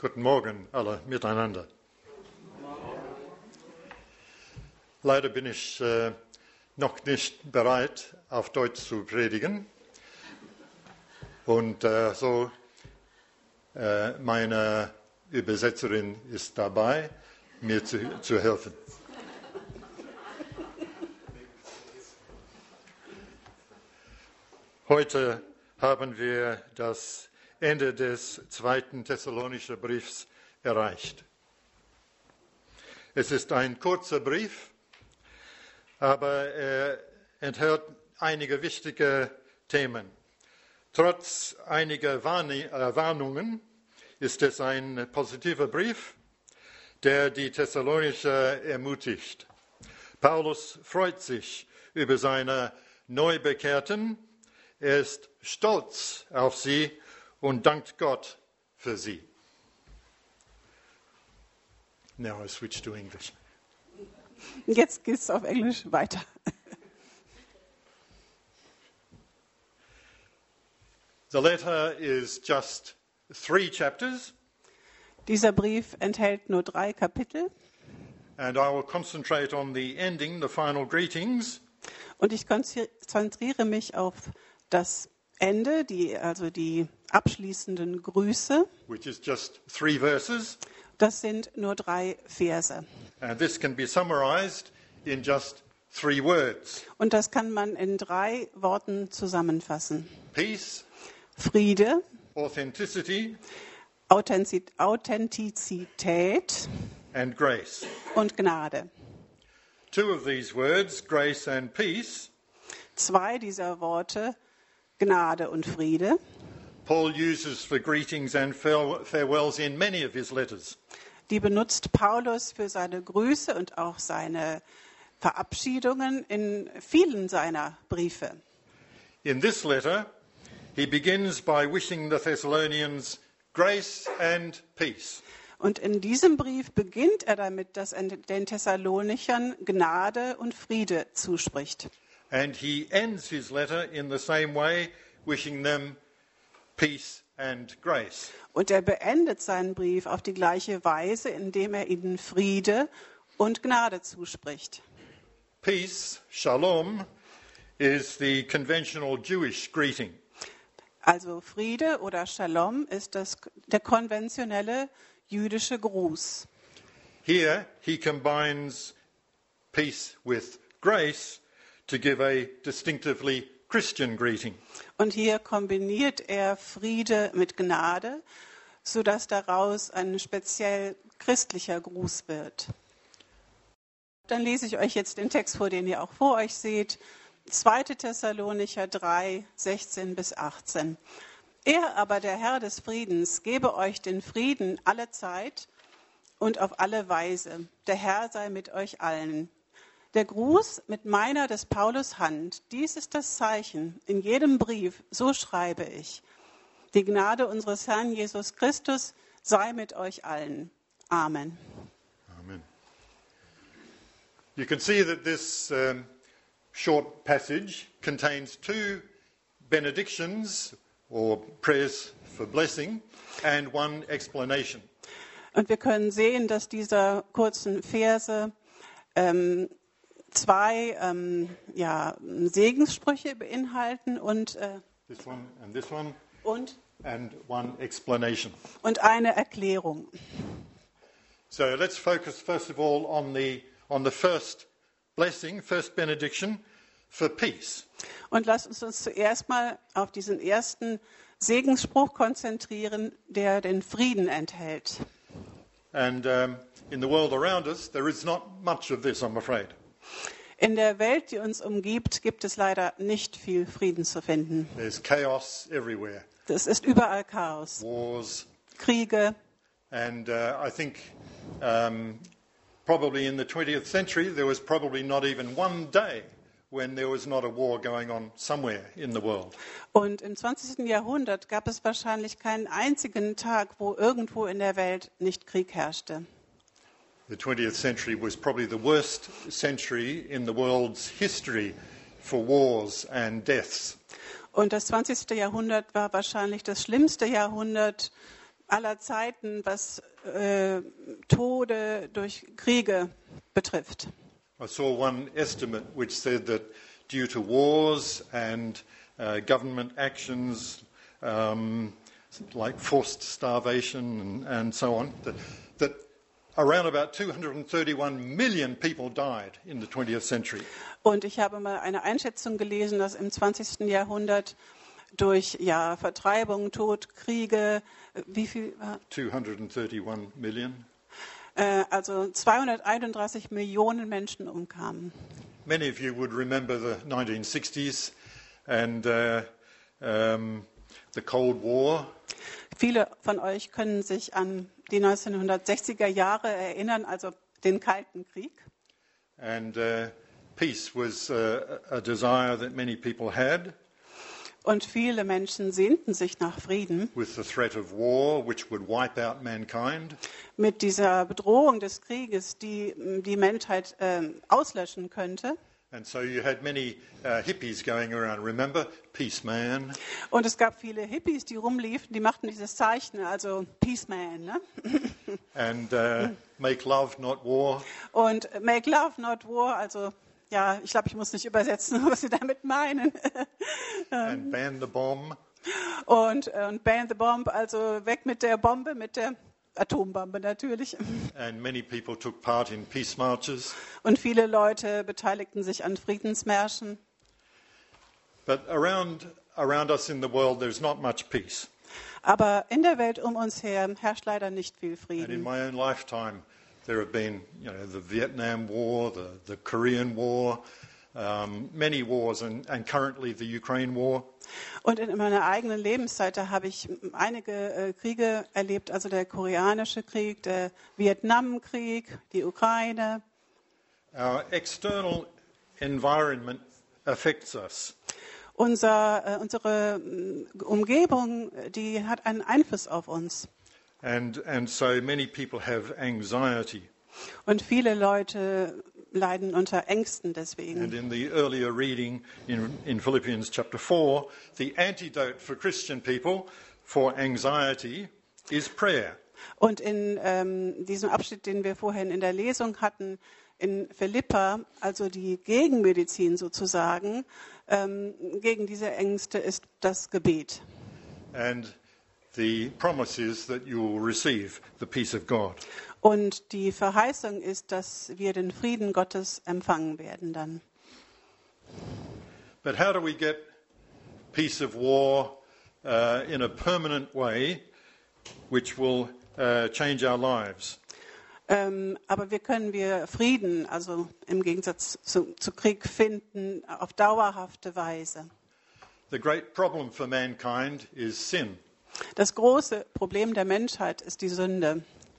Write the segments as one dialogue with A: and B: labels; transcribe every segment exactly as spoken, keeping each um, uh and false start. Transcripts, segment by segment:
A: Guten Morgen alle miteinander. Leider bin ich äh, noch nicht bereit, auf Deutsch zu predigen. Und äh, so, äh, meine Übersetzerin ist dabei, mir zu, zu helfen. Heute haben wir das Ende des zweiten Thessalonicher Briefs erreicht. Es ist ein kurzer Brief, aber er enthält einige wichtige Themen. Trotz einiger Warnungen ist es ein positiver Brief, der die Thessalonicher ermutigt. Paulus freut sich über seine Neubekehrten, er ist stolz auf sie und dankt Gott für sie. Now I switch to English.
B: Jetzt geht's auf Englisch weiter.
A: The letter is just three chapters.
B: Dieser Brief enthält nur drei Kapitel.
A: And I will concentrate on the ending, the final greetings.
B: Und ich konzentriere mich auf das Ende, die, also die abschließenden Grüße.
A: Which is just three verses.
B: Das sind nur drei Verse.
A: And this can be summarized in just three words.
B: Und das kann man in drei Worten zusammenfassen.
A: Peace,
B: Friede,
A: authenticity,
B: Authentiz- Authentizität
A: and grace.
B: und Gnade.
A: Two of these words, grace and peace,
B: Zwei dieser Worte, Gnade und Friede,
A: Paul uses for greetings and farewells in many of his letters.
B: die benutzt Paulus für seine Grüße und auch seine Verabschiedungen in vielen seiner Briefe.
A: In this letter, he begins by wishing the Thessalonians grace and peace.
B: Und in diesem Brief beginnt er damit, dass er den Thessalonichern Gnade und Friede zuspricht.
A: And he ends his letter in the same way, wishing them peace and grace.
B: Und er beendet seinen Brief auf die gleiche Weise, indem er ihnen Friede und Gnade zuspricht.
A: Peace, shalom, is the conventional Jewish greeting.
B: Also Friede oder Shalom ist das, der konventionelle jüdische Gruß.
A: Here he combines peace with grace to give a distinctively Christian greeting.
B: Und hier kombiniert er Friede mit Gnade, sodass daraus ein speziell christlicher Gruß wird. Dann lese ich euch jetzt den Text vor, den ihr auch vor euch seht. zweite Thessalonicher drei, sechzehn bis achtzehn. Er aber, der Herr des Friedens, gebe euch den Frieden alle Zeit und auf alle Weise. Der Herr sei mit euch allen. Der Gruß mit meiner des Paulus Hand, dies ist das Zeichen. In jedem Brief, so schreibe ich. Die Gnade unseres Herrn Jesus Christus sei mit euch allen. Amen.
A: Amen. You can see that this um, short passage contains two benedictions or prayers for blessing and one explanation.
B: Und wir können sehen, dass diese kurzen Verse ähm, zwei ähm, ja, Segenssprüche beinhalten und, äh,
A: This one and this one,
B: und,
A: and one explanation.
B: und eine Erklärung.
A: So let's focus first of all on the on the first blessing, first benediction for peace.
B: Und lasst uns uns zuerst mal auf diesen ersten Segensspruch konzentrieren, der den Frieden enthält.
A: And um, in the world around us, there is not much of this, I'm afraid.
B: In der Welt, die uns umgibt, gibt es leider nicht viel Frieden zu finden.
A: There's chaos everywhere,
B: Es ist überall Chaos,
A: wars,
B: Kriege.
A: and uh, I think um, probably in the twentieth century there was probably not even one day when there was not a war going on somewhere in the world.
B: Und im zwanzigsten Jahrhundert gab es wahrscheinlich keinen einzigen Tag, wo irgendwo in der Welt nicht Krieg herrschte.
A: The twentieth century was probably the worst century in the world's history for wars and deaths.
B: Und das zwanzigste Jahrhundert war wahrscheinlich das schlimmste Jahrhundert aller Zeiten, was äh, Tode durch Kriege betrifft.
A: I saw one estimate which said that due to wars and uh, government actions um, like forced starvation and, and so on, that, that around about two hundred thirty-one million people died in the twentieth century.
B: Und ich habe mal eine Einschätzung gelesen, dass im zwanzigsten Jahrhundert durch ja, Vertreibung, Tod, Kriege, äh, wie viel war?
A: two hundred thirty-one million.
B: Äh, also zweihunderteinunddreißig Millionen Menschen umkamen.
A: Many of you would remember the nineteen sixties and uh, um, the Cold War.
B: Viele von euch können sich an die neunzehnhundertsechziger Jahre erinnern, also den Kalten Krieg.
A: And uh, peace was uh, a desire that many people had.
B: Und viele Menschen sehnten sich nach Frieden.
A: With the threat of war, which would wipe out mankind.
B: Mit dieser Bedrohung des Krieges, die die Menschheit äh, auslöschen könnte.
A: And so you had many uh, hippies going around. Remember, peace man.
B: Und es gab viele Hippies, die rumliefen, die machten dieses Zeichen, also Peace Man. Ne?
A: And uh, make love, not war.
B: Und Make Love, not War, also ja, ich glaube, ich muss nicht übersetzen, was sie damit meinen.
A: And ban the bomb.
B: Und, und Ban the Bomb, also weg mit der Bombe, mit der Atombombe natürlich.
A: And many people took part in peace marches.
B: Und viele Leute beteiligten sich an Friedensmärschen.
A: But around, around us in the world, there's not much peace.
B: Aber in der Welt um uns her herrscht leider nicht viel
A: And in
B: Frieden.
A: my own lifetime, there have been, you know, the Vietnam War, the, the Korean War, um, many wars, and, and currently the Ukraine War.
B: Und in meiner eigenen Lebenszeit, da habe ich einige äh, Kriege erlebt, also der koreanische Krieg, der Vietnamkrieg, die Ukraine.
A: Our external environment affects us.
B: Unser, äh, unsere äh, Umgebung, die hat einen Einfluss auf uns.
A: And, and so many people have anxiety.
B: Und viele Leute leiden unter Ängsten deswegen.
A: And in the earlier reading in, in Philippians chapter four, the antidote for Christian people for anxiety is prayer.
B: Und in ähm, diesem Abschnitt, den wir vorhin in der Lesung hatten, in Philippa, also die Gegenmedizin sozusagen, ähm, gegen diese Ängste ist das Gebet.
A: And the promise is that you will receive the peace of God.
B: Und die Verheißung ist, dass wir den Frieden Gottes empfangen werden dann.
A: But how do we get peace of war uh, in a permanent way, which will uh, change our lives?
B: Ähm, aber wie können wir Frieden, also im Gegensatz zu, zu Krieg, finden auf dauerhafte Weise?
A: The great problem for mankind is sin.
B: Das große Problem der Menschheit ist die Sünde.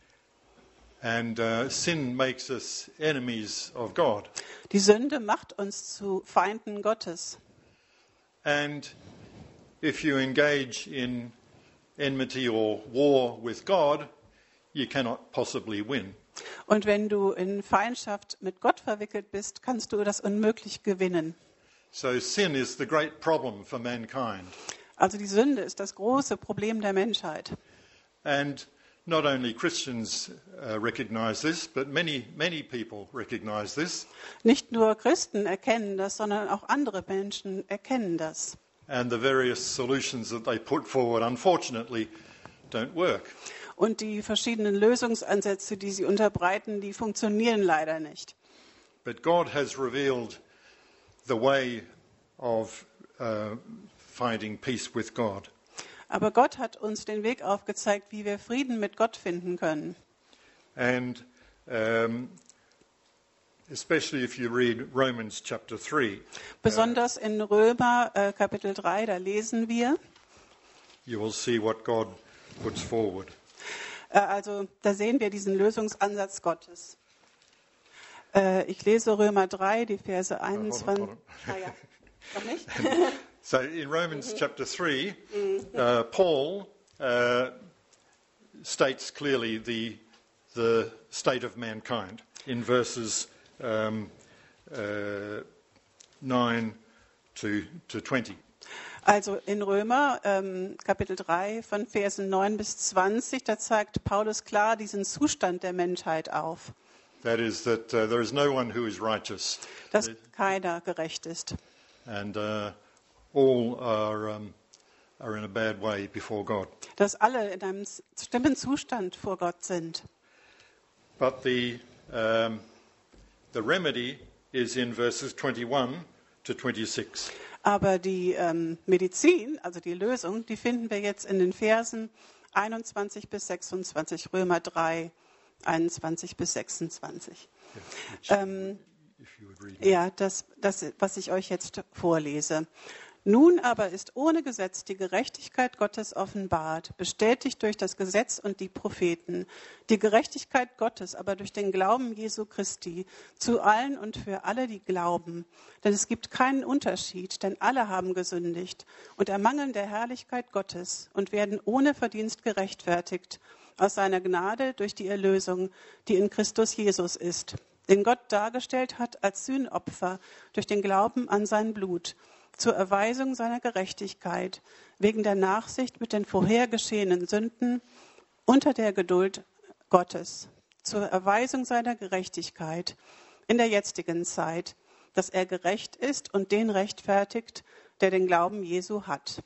A: And uh, sin makes us enemies of God.
B: Die Sünde macht uns zu Feinden Gottes.
A: And if you engage in enmity or war with God, you cannot possibly win.
B: Und wenn du in Feindschaft mit Gott verwickelt bist, kannst du das unmöglich gewinnen.
A: So sin is the great problem for mankind.
B: Also die Sünde ist das große Problem der Menschheit.
A: And not only Christians uh, recognize this, but many, many people recognize this.
B: Nicht nur Christen erkennen das, sondern auch andere Menschen erkennen das.
A: And the various solutions that they put forward, unfortunately, don't work.
B: Und die verschiedenen Lösungsansätze, die sie unterbreiten, die funktionieren leider nicht.
A: But God has revealed the way of uh, finding peace with God.
B: Aber Gott hat uns den Weg aufgezeigt, wie wir Frieden mit Gott finden können.
A: And um, especially if you read Romans chapter three,
B: Besonders in Römer äh, Kapitel drei, da lesen wir,
A: you will see what God puts forward.
B: äh, also da sehen wir diesen Lösungsansatz Gottes. Äh, ich lese Römer drei, die Verse einundzwanzig.
A: hold on,
B: Ah, ja. Noch nicht?
A: So in Romans chapter three, uh, Paul uh, states clearly the the state of mankind in verses um, uh, nine to to twenty.
B: Also in Römer ähm, Kapitel drei von Versen neun bis zwanzig, da zeigt Paulus klar diesen Zustand der Menschheit auf,
A: That is that uh, there is no one who is righteous,
B: dass keiner gerecht ist.
A: and uh, all are um, are in a bad way before God.
B: Dass alle in einem schlimmen Zustand vor Gott sind.
A: But the um, the remedy is in verses twenty-one to twenty-six.
B: Aber die ähm, Medizin, also die Lösung, die finden wir jetzt in den Versen einundzwanzig bis sechsundzwanzig, Römer drei, einundzwanzig bis sechsundzwanzig.
A: Yeah,
B: Ähm,
A: if you would read it.
B: ja, das, das, was ich euch jetzt vorlese. Nun aber ist ohne Gesetz die Gerechtigkeit Gottes offenbart, bestätigt durch das Gesetz und die Propheten. Die Gerechtigkeit Gottes aber durch den Glauben Jesu Christi zu allen und für alle, die glauben. Denn es gibt keinen Unterschied, denn alle haben gesündigt und ermangeln der Herrlichkeit Gottes und werden ohne Verdienst gerechtfertigt aus seiner Gnade durch die Erlösung, die in Christus Jesus ist, den Gott dargestellt hat als Sühnopfer durch den Glauben an sein Blut, zur Erweisung seiner Gerechtigkeit, wegen der Nachsicht mit den vorhergeschehenen Sünden unter der Geduld Gottes, zur Erweisung seiner Gerechtigkeit in der jetzigen Zeit, dass er gerecht ist und den rechtfertigt, der den Glauben Jesu hat.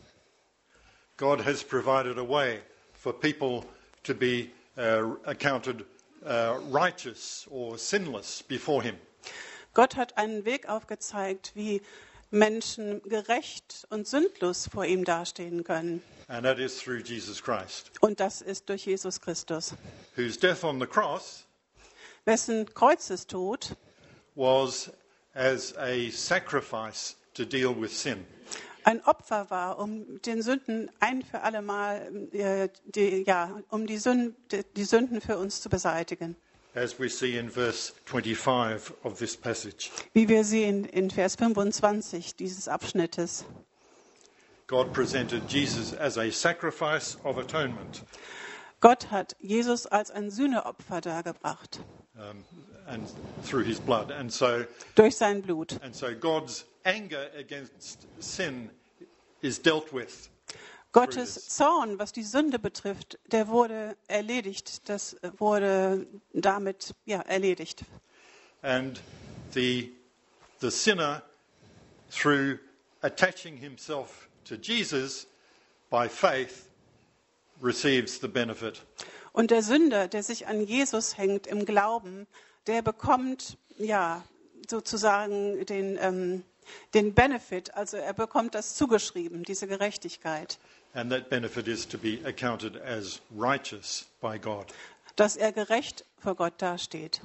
A: God has provided a way for people to be uh, accounted uh, righteous or sinless before him.
B: Gott hat einen Weg aufgezeigt, wie Menschen gerecht und sündlos vor ihm dastehen können.
A: And that is through Jesus Christ,
B: Und das ist durch Jesus Christus,
A: whose death on the cross
B: wessen Kreuzestod
A: was as a sacrifice to deal with sin.
B: ein Opfer war, um den Sünden ein für alle Mal, äh, die, ja, um die Sünden, die Sünden für uns zu beseitigen.
A: As we see in verse twenty-five of this passage.
B: Wie wir sehen in Vers fünfundzwanzig dieses Abschnittes.
A: God presented Jesus as a sacrifice of atonement,
B: Gott hat Jesus als ein Sühneopfer dargebracht,
A: um, and through his blood. And so,
B: durch sein Blut.
A: and so God's anger against sin is dealt with.
B: Gottes Zorn, was die Sünde betrifft, der wurde erledigt. Das wurde damit ja, erledigt.
A: And the, the sinner, through attaching himself to Jesus by faith, receives the benefit.
B: Und der Sünder, der sich an Jesus hängt im Glauben, der bekommt ja sozusagen den, ähm, den Benefit, also er bekommt das zugeschrieben, diese Gerechtigkeit.
A: And that benefit is to be accounted as righteous by God.
B: Dass er gerecht vor Gott dasteht.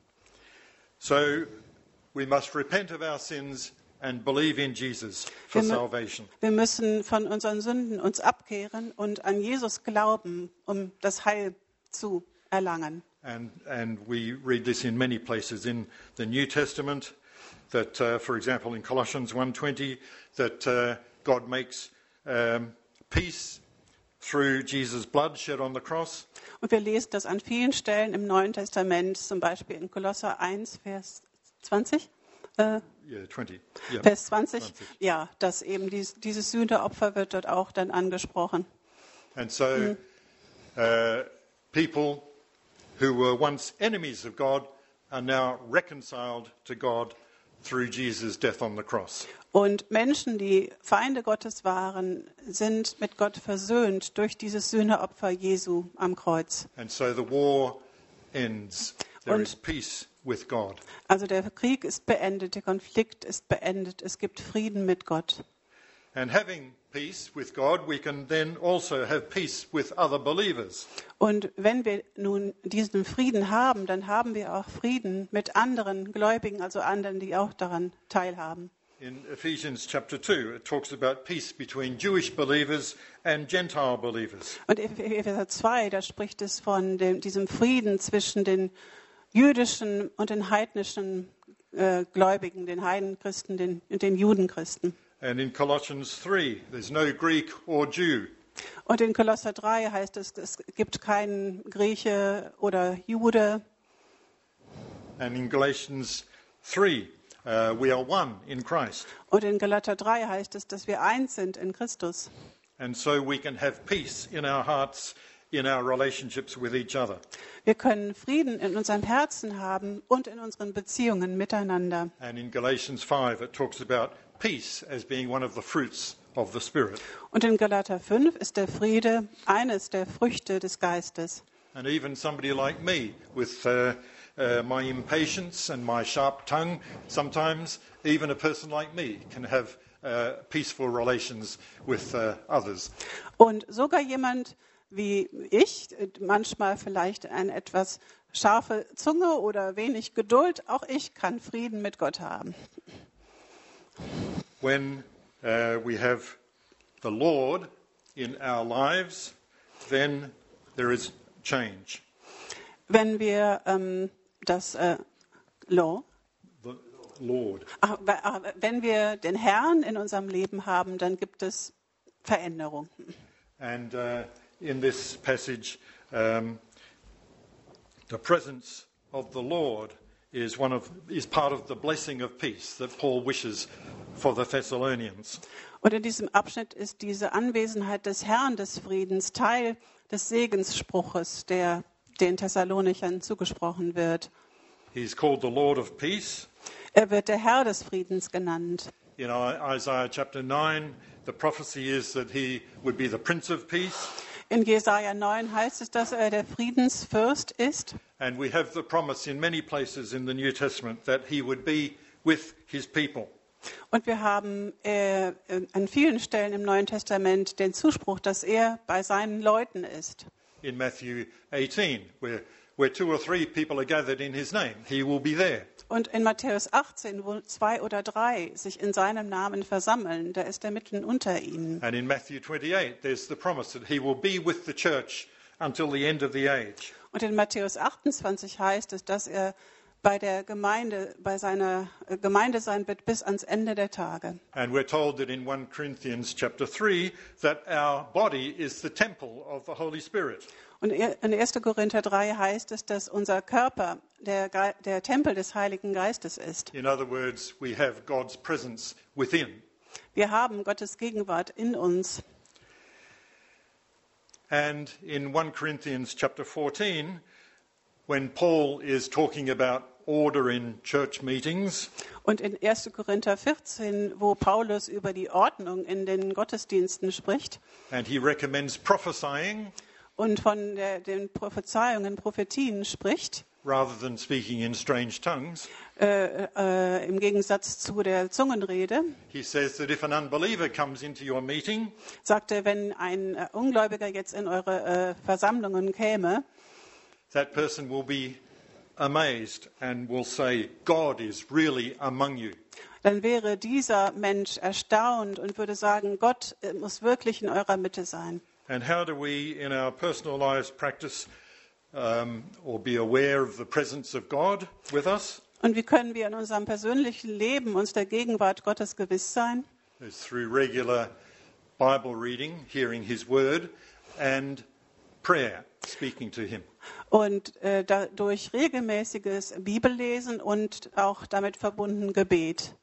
A: So we must repent of our sins and believe in Jesus for
B: Wir,
A: salvation.
B: wir müssen von unseren Sünden uns abkehren und an Jesus glauben, um das Heil zu erlangen.
A: And, and we read this in many places in the New Testament, that, uh, for example, in Colossians one twenty, that uh, God makes um, peace through Jesus' blood shed on the cross.
B: Und wir lesen das an vielen Stellen im Neuen Testament, zum Beispiel in Kolosser eins, Vers zwanzig. Äh,
A: Yeah, twenty. Yeah.
B: Vers zwanzig,
A: zwanzig.
B: ja, dass eben dies, dieses Sühneopfer wird dort auch dann angesprochen.
A: And so uh, people who were once enemies of God are now reconciled to God through Jesus' death on the cross.
B: Und Menschen, die Feinde Gottes waren, sind mit Gott versöhnt durch dieses Sühneopfer Jesu am Kreuz.
A: And so the war ends. There
B: Und-
A: is peace with God.
B: Also der Krieg ist beendet, der Konflikt ist beendet, es gibt Frieden mit Gott.
A: And having peace with God, we can then also have peace with other believers.
B: Und wenn wir nun diesen Frieden haben, dann haben wir auch Frieden mit anderen Gläubigen, also anderen, die auch daran teilhaben.
A: In Ephesians chapter two, it talks about peace between Jewish believers and Gentile believers.
B: Und in Epheser zwei, da spricht es von dem, diesem Frieden zwischen den jüdischen und den heidnischen äh, Gläubigen, den Heidenchristen den, und den Judenchristen.
A: And in Colossians three, there's no Greek or Jew.
B: Und in Kolosser drei heißt es, es gibt keinen Grieche oder Jude.
A: And in Galatians three, uh, we are one in Christ.
B: Und in Galater drei heißt es, dass wir eins sind in Christus.
A: And so we can have peace in our hearts, in our relationships with each other.
B: Wir können Frieden in unserem Herzen haben und in unseren Beziehungen miteinander.
A: And in Galatians five, it talks about peace as being one of the fruits of the Spirit.
B: Und in Galater fünf ist der Friede eines der Früchte des Geistes.
A: And even somebody like me, with uh, uh, my impatience and my sharp tongue, sometimes even a person like me can have uh, peaceful relations with uh, others.
B: Und sogar jemand wie ich, manchmal vielleicht eine etwas scharfe Zunge oder wenig Geduld, auch ich kann Frieden mit Gott haben.
A: When uh, we have the Lord in our lives, then there is change.
B: Wenn wir ähm, das äh, Law,
A: The Lord.
B: ach, wenn wir den Herrn in unserem Leben haben, dann gibt es Veränderung.
A: And uh, in this passage, um, the presence of the Lord is one of is part of the blessing of peace that Paul wishes for the Thessalonians.
B: Und in diesem Abschnitt ist diese Anwesenheit des Herrn des Friedens Teil des Segensspruches, der den Thessalonichern zugesprochen wird.
A: He's called the Lord of Peace.
B: Er wird der Herr des Friedens genannt.
A: In Isaiah chapter nine, the prophecy is that he would be the Prince of Peace.
B: In Jesaja neun heißt es, dass er der Friedensfürst ist.
A: And we have the promise in many places in the New Testament that he would be with his people.
B: Und wir haben äh, an vielen Stellen im Neuen Testament den Zuspruch, dass er bei seinen Leuten ist.
A: In Matthew eighteen, where, where two or three people are gathered in his name, he will be there.
B: Und in Matthäus achtzehn, wo zwei oder drei sich in seinem Namen versammeln, da ist er mitten unter ihnen.
A: And in Matthew twenty-eight, there's the promise that he will be with the church until the end of the age.
B: Und in Matthäus achtundzwanzig heißt es, dass er bei der Gemeinde, bei seiner Gemeinde sein wird bis ans Ende der Tage.
A: And we're told that in First Corinthians chapter three that our body is the temple of the Holy Spirit.
B: Und in erster Korinther drei heißt es, dass unser Körper der, Ge- der Tempel des Heiligen Geistes ist.
A: In other words, we have God's presence within.
B: Wir haben Gottes Gegenwart in uns.
A: And in First Corinthians chapter fourteen, when Paul is talking about order in church meetings,
B: Und in erster Korinther vierzehn, wo Paulus über die Ordnung in den Gottesdiensten spricht
A: and he recommends prophesying
B: und von der, den Prophezeiungen, Prophetien spricht,
A: rather than speaking in strange tongues,
B: äh, äh, im Gegensatz zu der Zungenrede,
A: he says that if an unbeliever comes into your meeting,
B: sagt er, wenn ein äh, Ungläubiger jetzt in eure äh, Versammlungen käme,
A: that person will be amazed and will say, God is really among you.
B: dann wäre dieser Mensch erstaunt und würde sagen, Gott äh, muss wirklich in eurer Mitte sein.
A: And how do we, in our personal lives, practice um, or be aware of the presence of God with us?
B: Und wie können wir in unserem persönlichen Leben uns der Gegenwart Gottes gewiss sein?
A: It's through regular Bible reading, hearing His Word, and prayer, speaking to Him.
B: Und äh, da, durch regelmäßiges Bibellesen und auch damit verbunden Gebet.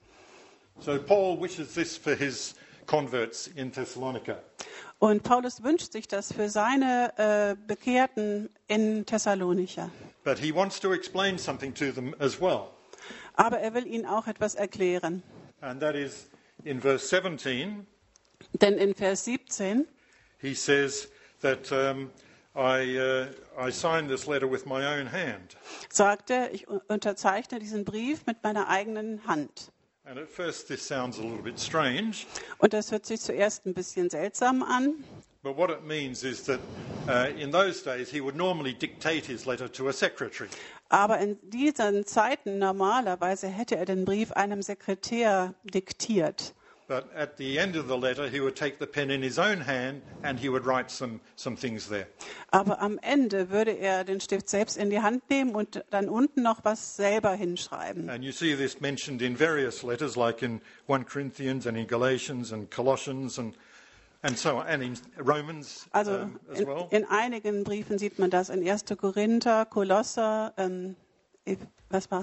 A: So Paul wishes this for his converts in Thessalonica.
B: Und Paulus wünscht sich das für seine äh, Bekehrten in Thessalonicher.
A: But he wants to explain something to them as well.
B: Aber er will ihnen auch etwas erklären.
A: And that is in verse seventeen,
B: Denn in Vers siebzehn
A: he says that um, I, uh, I signed this letter with my own hand.
B: sagt er, ich unterzeichne diesen Brief mit meiner eigenen Hand.
A: And at first this sounds a little bit strange,
B: Und das hört sich zuerst ein bisschen seltsam an.
A: but what it means is that uh, in those days he would normally dictate his letter to a secretary.
B: Aber in diesen Zeiten normalerweise hätte er den Brief einem Sekretär diktiert.
A: But at the end of the letter, he would take the pen in his own hand and he would write some, some things there.
B: Aber am Ende würde er den Stift selbst in die Hand nehmen und dann unten noch was selber hinschreiben.
A: And you see this mentioned in various letters, like in First Corinthians and in Galatians and Colossians and, and so on, and in Romans
B: Also
A: um, as
B: in,
A: well.
B: in einigen Briefen sieht man das in erster Korinther, Kolosser, ähm, was war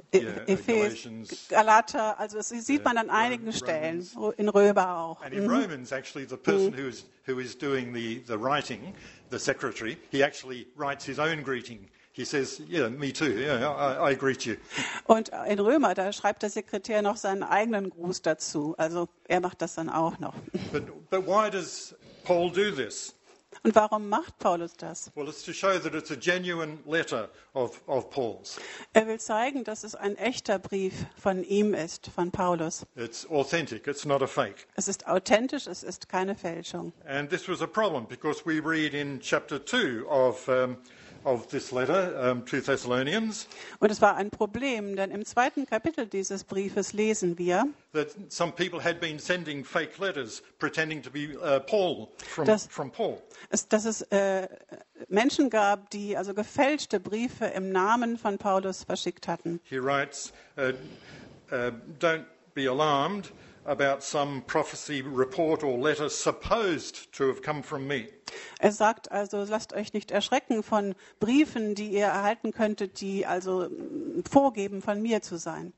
A: Yeah, uh,
B: Ephes,
A: Galatians.
B: Galater, also das sieht man an
A: Yeah,
B: einigen
A: Rom-
B: Stellen,
A: Romans.
B: in Römer auch.
A: And in Romans, actually, the person who is, who is doing the, the writing, the secretary, he actually writes his own greeting. He says, yeah, me too, yeah, I, I greet you.
B: Und in Römer, da schreibt der Sekretär noch seinen eigenen Gruß dazu. Also er macht das dann auch noch.
A: But, but why does Paul do this?
B: Und warum macht Paulus das?
A: Well, it's to show that it's a genuine letter of, of Paul's.
B: Er will zeigen, dass es ein echter Brief von ihm ist, von Paulus.
A: It's authentic, it's not a fake.
B: Es ist authentisch, es ist keine Fälschung.
A: And this was a problem because we read in chapter two of, um, of this letter um, to Thessalonians
B: Und es war ein Problem, denn im zweiten Kapitel dieses Briefes lesen wir,
A: that some people had been sending fake letters pretending to be uh, Paul from,
B: Das-
A: from Paul.
B: es, dass es äh, Menschen gab, die also gefälschte Briefe im Namen von Paulus verschickt hatten.
A: He writes, uh, uh, don't be alarmed about some prophecy report or letter supposed to have come from me.
B: Er sagt also, lasst euch nicht erschrecken von Briefen, die ihr erhalten könntet, die also mm, vorgeben, von mir zu sein.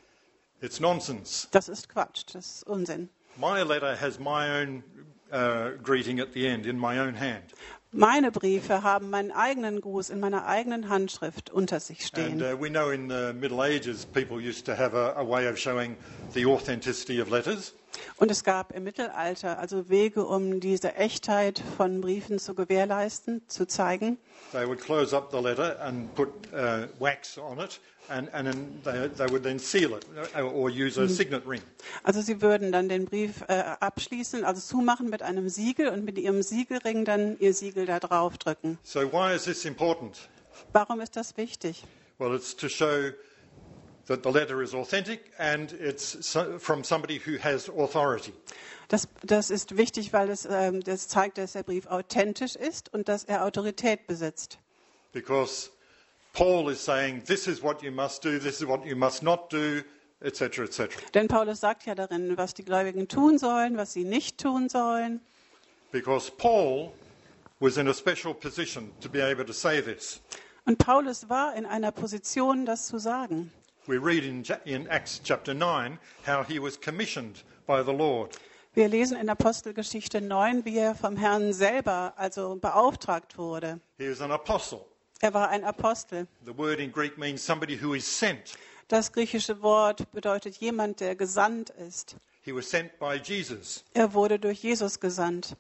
A: It's nonsense.
B: Das ist Quatsch, das ist Unsinn.
A: My letter has my own uh, greeting at the end in my own hand.
B: Meine Briefe haben meinen eigenen Gruß in meiner eigenen Handschrift unter sich
A: And
B: stehen.
A: uh, we know in the Middle Ages people used to have a, a way of showing the authenticity of letters.
B: Und es gab im Mittelalter also Wege, um diese Echtheit von Briefen zu gewährleisten, zu zeigen.
A: They would close up the letter and put uh, wax on it, and, and then they, they would then seal it uh, or use a signet ring.
B: Also sie würden dann den Brief äh, abschließen, also zumachen mit einem Siegel und mit ihrem Siegelring dann ihr Siegel da drauf drücken.
A: So why is this important?
B: Warum ist das wichtig?
A: Well, it's to show that the letter is authentic and it's so, from somebody who has authority.
B: Das, das ist wichtig, weil es, ähm, das zeigt, dass der Brief authentisch ist und dass er Autorität besitzt.
A: Because Paul is saying, this is what you must do, this is what you must not do, et cetera, et cetera.
B: Denn Paulus sagt ja darin, was die Gläubigen tun sollen, was sie nicht tun sollen.
A: Because Paul was in a special position to be able to say this.
B: Und Paulus war in einer Position, das zu sagen.
A: We read in, Ja- in Acts chapter nine how he was commissioned by the Lord.
B: Wir lesen in Apostelgeschichte neun, wie er vom Herrn selber also beauftragt wurde.
A: He was an apostle.
B: Er war ein Apostel.
A: The word in Greek means somebody who is sent.
B: Das griechische Wort bedeutet jemand, der gesandt ist.
A: He was sent by Jesus.
B: Er wurde durch Jesus gesandt.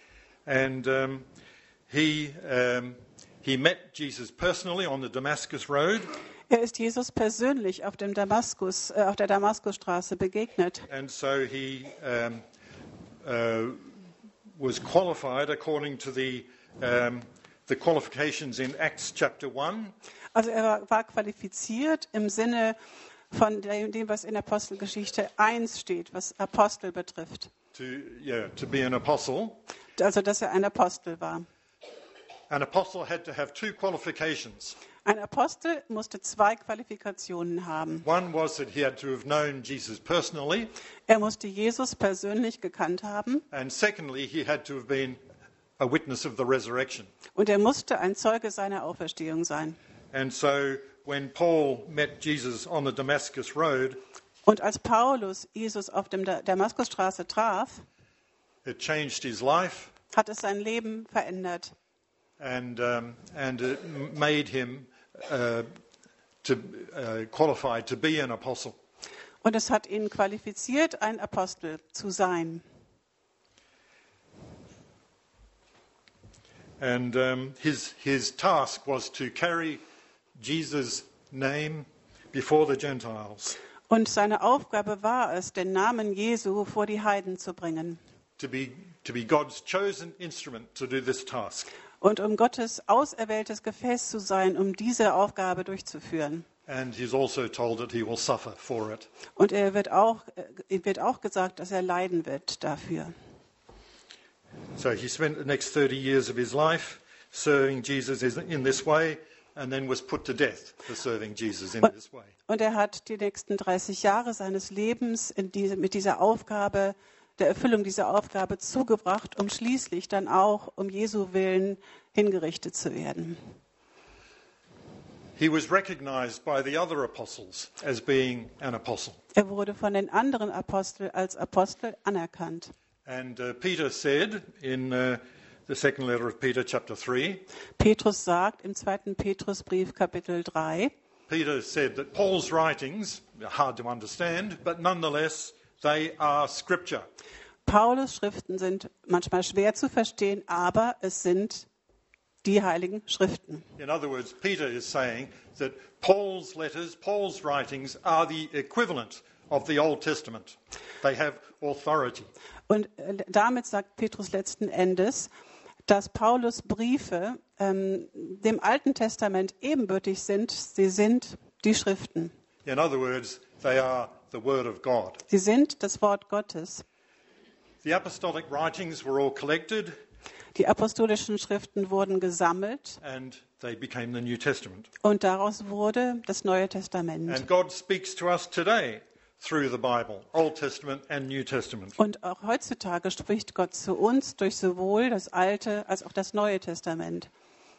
A: And um, he, um, he met Jesus personally on the Damascus Road.
B: Er ist Jesus persönlich auf dem Damaskus, äh, auf der Damaskusstraße begegnet.
A: And so he um, uh, was qualified according to the, um, the qualifications in Acts chapter one.
B: Also er war, war qualifiziert im Sinne von dem, dem, was in Apostelgeschichte eins steht, was Apostel betrifft.
A: To, yeah, to be an apostle.
B: Also dass er ein Apostel war.
A: An apostle had to have two qualifications.
B: Ein Apostel musste zwei Qualifikationen haben.
A: One was that he had to have known Jesus personally,
B: Er musste Jesus persönlich gekannt haben
A: and secondly, he had to have been a witness of the resurrection.
B: und er musste ein Zeuge seiner Auferstehung sein.
A: And so when Paul met Jesus on the Damascus Road,
B: Und als Paulus Jesus auf dem Da- Damaskusstraße traf,
A: it changed his life
B: hat es sein Leben verändert.
A: and, um, and it m- made him uh, to, uh, qualified to be an apostle.
B: Und es hat ihn qualifiziert, ein Apostel zu sein.
A: And um, his, his task was to carry Jesus' name before the Gentiles,
B: Und seine Aufgabe war es, den Namen Jesu vor die Heiden zu bringen.
A: to be, to be God's chosen instrument to do this task.
B: Und um Gottes auserwähltes Gefäß zu sein, um diese Aufgabe durchzuführen.
A: And he's also told that he will suffer for it.
B: Und er wird auch, äh, wird auch gesagt, dass er leiden wird dafür.
A: So he spent the next thirty years of his life serving Jesus is- in this way, and then was put to death for serving Jesus in this way.
B: Und er hat die nächsten dreißig Jahre seines Lebens in diese, mit dieser Aufgabe, der Erfüllung dieser Aufgabe zugebracht, um schließlich dann auch um Jesu Willen hingerichtet zu werden.
A: He was recognized by the other apostles as being an apostle.
B: Er wurde von den anderen Aposteln als Apostel anerkannt.
A: And uh, Peter said in uh, the second letter of Peter, chapter three,
B: Petrus sagt im zweiten Petrusbrief, Kapitel drei,
A: Peter said that Paul's writings are hard to understand, but nonetheless they are scripture.
B: Paulus' Schriften sind manchmal schwer zu verstehen, aber es sind die heiligen Schriften.
A: In other words, Peter is saying that Paul's letters, Paul's writings are the equivalent of the Old Testament. They have authority.
B: Und damit sagt Petrus letzten Endes, dass Paulus Briefe ähm, dem Alten Testament ebenbürtig sind. Sie sind die Schriften.
A: In other words, they are the Word of God.
B: Sie sind das Wort Gottes.
A: The apostolic writings were all collected
B: Die apostolischen Schriften wurden gesammelt
A: and they became the New Testament.
B: und daraus wurde das Neue Testament.
A: And God speaks to us today through the Bible, Old Testament and New Testament.
B: Und auch heutzutage spricht Gott zu uns durch sowohl das Alte als auch das Neue Testament.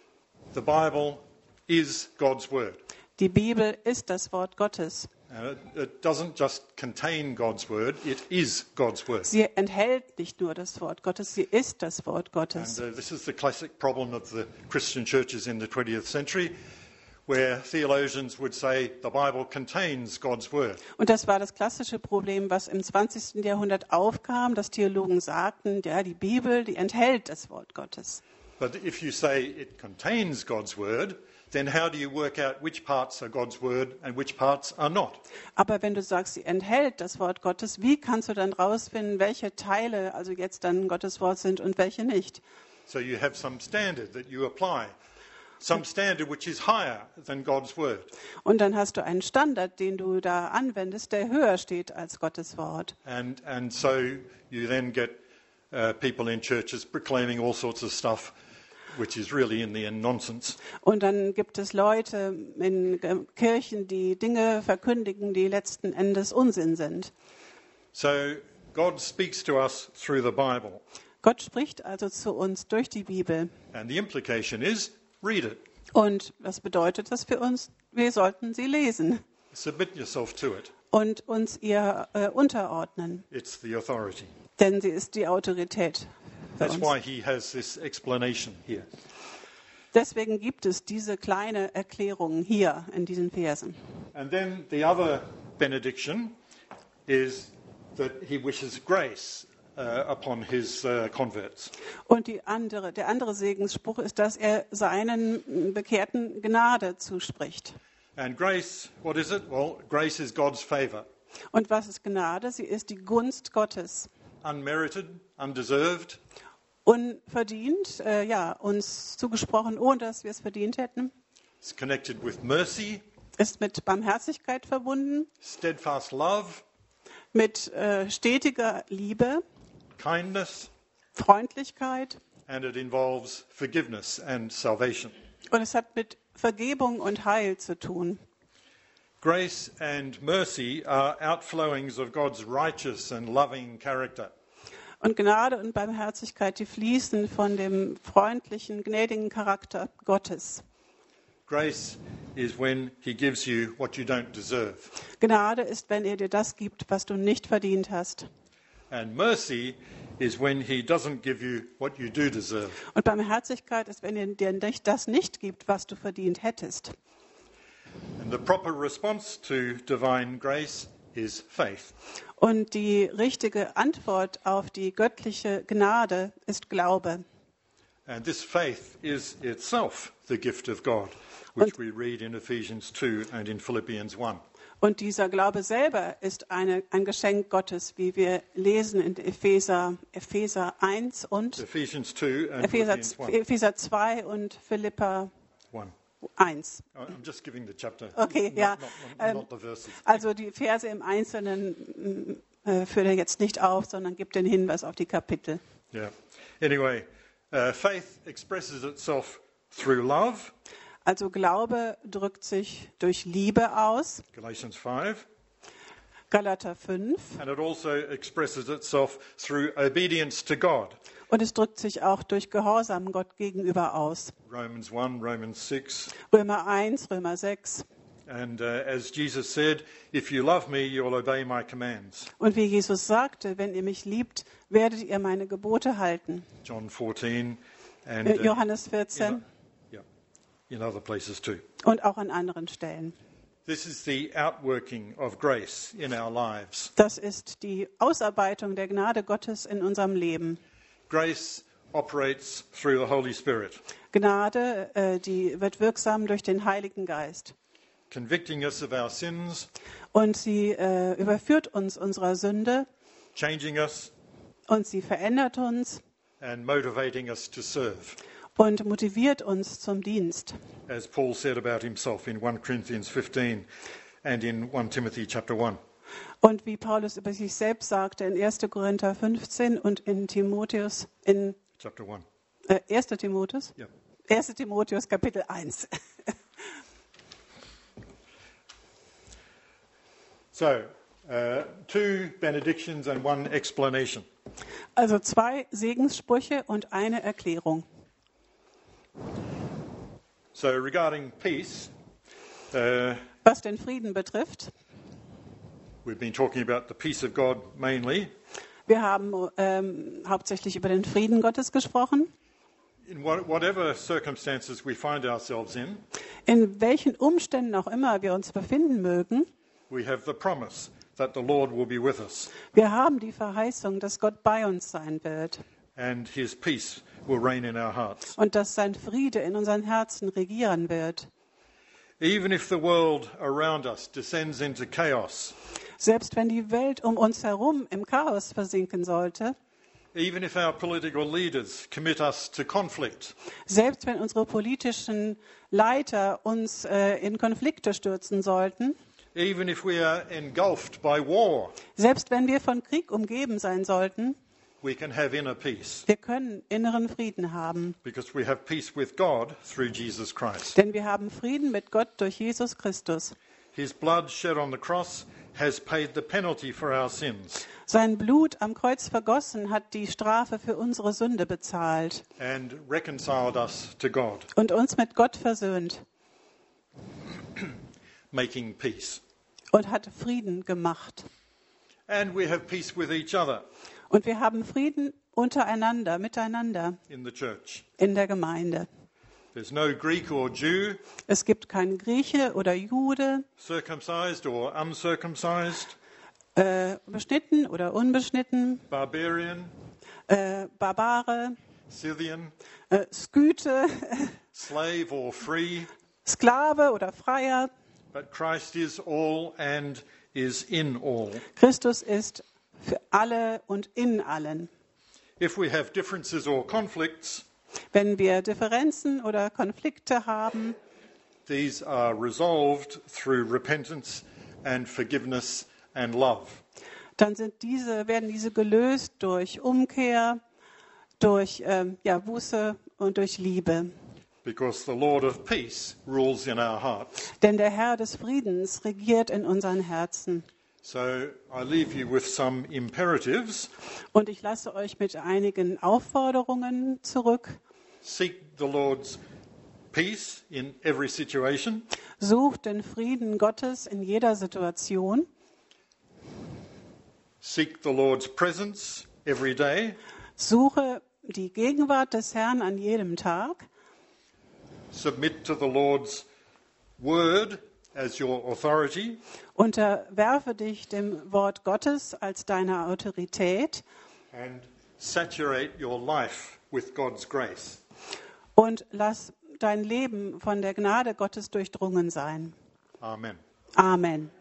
A: The Bible is God's Word.
B: Die Bibel ist das Wort Gottes.
A: And it, it doesn't just contain God's Word, it is God's Word.
B: Sie enthält nicht nur das Wort Gottes, sie ist das Wort
A: And
B: Gottes.
A: uh, this is the classic problem of the Christian churches in the twentieth century, where theologians would say the Bible contains God's Word.
B: Und das war das klassische Problem, was im zwanzigsten Jahrhundert aufkam, dass Theologen sagten, ja, die Bibel, die enthält das Wort Gottes.
A: But if you say it contains God's Word, then how do you work out which parts are God's Word and which parts are not?
B: Aber wenn du sagst, sie enthält das Wort Gottes, wie kannst du dann rausfinden, welche Teile also jetzt dann Gottes Wort sind und welche nicht?
A: So you have some standard that you apply, some standard which is higher than God's Word.
B: Und dann hast du einen Standard, den du da anwendest, der höher steht als Gottes Wort.
A: And, and so you then get uh, people in churches proclaiming all sorts of stuff which is really in the end nonsense.
B: Und dann gibt es Leute in Kirchen, die Dinge verkündigen, die letzten Endes Unsinn sind.
A: So God speaks to us through the Bible.
B: Gott spricht also zu uns durch die Bibel.
A: And the implication is, read it.
B: Und was bedeutet das für uns? Wir sollten sie lesen
A: Submit yourself to it.
B: und uns ihr äh, unterordnen.
A: It's the authority.
B: Denn sie ist die Autorität für
A: That's
B: uns.
A: why he has this explanation here.
B: Deswegen gibt es diese kleine Erklärung hier in diesen Versen.
A: And then the other benediction is that he wishes grace uh, upon his uh, converts.
B: Und die andere, der andere Segensspruch ist, dass er seinen Bekehrten Gnade zuspricht.
A: And grace, what is it? Well, grace is God's favor.
B: Und was ist Gnade? Sie ist die Gunst Gottes.
A: Unmerited, undeserved,
B: Unverdient, äh, ja, uns zugesprochen, ohne dass wir es verdient hätten.
A: it's connected with mercy,
B: Ist mit Barmherzigkeit verbunden,
A: steadfast love,
B: mit äh, stetiger Liebe,
A: kindness,
B: Freundlichkeit.
A: and it involves forgiveness and salvation.
B: Und es hat mit Vergebung und Heil zu tun.
A: Grace and mercy are outflowings of God's righteous and loving character.
B: Und Gnade und Barmherzigkeit, die fließen von dem freundlichen, gnädigen Charakter Gottes.
A: Grace is when he gives you what you don't deserve.
B: Gnade ist, wenn er dir das gibt, was du nicht verdient hast.
A: And mercy is when he doesn't give you what you do deserve.
B: Und Barmherzigkeit ist, wenn er dir nicht, das nicht gibt, was du verdient hättest.
A: And the proper response to divine grace is faith.
B: Und die richtige Antwort auf die göttliche Gnade ist Glaube.
A: And this faith is itself the gift of God, which we read in Ephesians two and in Philippians one.
B: Und dieser Glaube selber ist eine, ein Geschenk Gottes, wie wir lesen in Epheser, Epheser eins und
A: Ephesians two and
B: Epheser,
A: Philippians one.
B: Epheser zwei und Philippa
A: one.
B: eins.
A: I'm just giving the chapter,
B: Okay,
A: not,
B: ja.
A: not, not,
B: Ähm,
A: not the verses.
B: Also die Verse im Einzelnen äh, führt er jetzt nicht auf, sondern gibt den Hinweis auf die Kapitel.
A: Yeah. Anyway, uh, faith expresses itself through love,
B: Also Glaube drückt sich durch Liebe aus.
A: Galatians five,
B: Galater fünf.
A: And it also expresses itself through obedience to God.
B: Und es drückt sich auch durch Gehorsam Gott gegenüber aus.
A: Romans one, Romans six.
B: Römer eins, Römer sechs.
A: And uh, as Jesus said, if you love me, you'll obey my commands.
B: Und wie Jesus sagte, wenn ihr mich liebt, werdet ihr meine Gebote halten.
A: John fourteen and
B: Äh,
A: uh,
B: Johannes vierzehn
A: in, yeah, in other places too.
B: und auch an anderen Stellen.
A: This is the outworking of grace in our lives.
B: Das ist die Ausarbeitung der Gnade Gottes in unserem Leben.
A: Grace operates through the Holy Spirit,
B: Gnade, äh, die wird wirksam durch den Heiligen Geist.
A: convicting us of our sins,
B: Und sie äh, überführt uns unserer Sünde
A: changing us,
B: und sie verändert uns
A: and motivating us to serve.
B: und motiviert uns zum Dienst.
A: As Paul said about himself in First Corinthians fifteen and in First Timothy chapter one.
B: Und wie Paulus über sich selbst sagte in erster Korinther fünfzehn und in Timotheus, in
A: Chapter one.
B: äh, erster Timotheus?
A: Yeah.
B: erster Timotheus Kapitel eins.
A: So, uh, two benedictions and one explanation.
B: Also zwei Segenssprüche und eine Erklärung.
A: So, regarding peace, uh,
B: Was den Frieden betrifft,
A: we've been talking about the peace of God mainly.
B: wir haben ähm, hauptsächlich über den Frieden Gottes gesprochen.
A: In what, whatever circumstances we find ourselves in,
B: In welchen Umständen auch immer wir uns befinden mögen,
A: we have the promise that the Lord will be with us
B: wir haben die Verheißung, dass Gott bei uns sein wird
A: and his peace will reign in our hearts.
B: und dass sein Friede in unseren Herzen regieren wird.
A: Even if the world around us descends into chaos,
B: Selbst wenn die Welt um uns herum im Chaos versinken sollte,
A: even if our political leaders commit us to conflict,
B: selbst wenn unsere politischen Leiter uns äh, in Konflikte stürzen sollten,
A: even if we are engulfed by war,
B: selbst wenn wir von Krieg umgeben sein sollten,
A: we can have inner peace
B: wir können inneren Frieden haben.
A: because we have peace with God through Jesus Christ.
B: Denn wir haben Frieden mit Gott durch Jesus Christus.
A: His blood shed on the cross has paid the penalty for our sins
B: Sein Blut am Kreuz vergossen hat die Strafe für unsere Sünde bezahlt
A: and reconciled us to God,
B: und uns mit Gott versöhnt
A: making peace.
B: und hat Frieden gemacht.
A: And we have peace with each other
B: Und wir haben Frieden untereinander, miteinander
A: in the church.
B: in der Gemeinde.
A: There's no Greek or Jew,
B: Es gibt keinen Grieche oder Jude,
A: circumcised or uncircumcised,
B: äh, beschnitten oder unbeschnitten,
A: barbarian,
B: äh, Barbare,
A: Scythian,
B: äh, Skythe,
A: slave or free,
B: Sklave oder Freier.
A: but Christ is all and is in all.
B: Christus ist für alle und in allen.
A: If we have differences or conflicts,
B: Wenn wir Differenzen oder Konflikte haben,
A: these are resolved through repentance and forgiveness and love.
B: dann sind diese, werden diese gelöst durch Umkehr, durch ähm, ja, Buße und durch Liebe.
A: Because the Lord of peace rules in our hearts.
B: Denn der Herr des Friedens regiert in unseren Herzen.
A: So I leave you with some imperatives.
B: Und ich lasse euch mit einigen Aufforderungen zurück.
A: Seek the Lord's peace in every situation.
B: Sucht den Frieden Gottes in jeder Situation.
A: Seek the Lord's presence every day.
B: Suche die Gegenwart des Herrn an jedem Tag.
A: Submit to the Lord's word as your authority.
B: Unterwerfe dich dem Wort Gottes als deiner Autorität
A: And saturate your life with God's grace.
B: und lass dein Leben von der Gnade Gottes durchdrungen sein.
A: Amen.
B: Amen.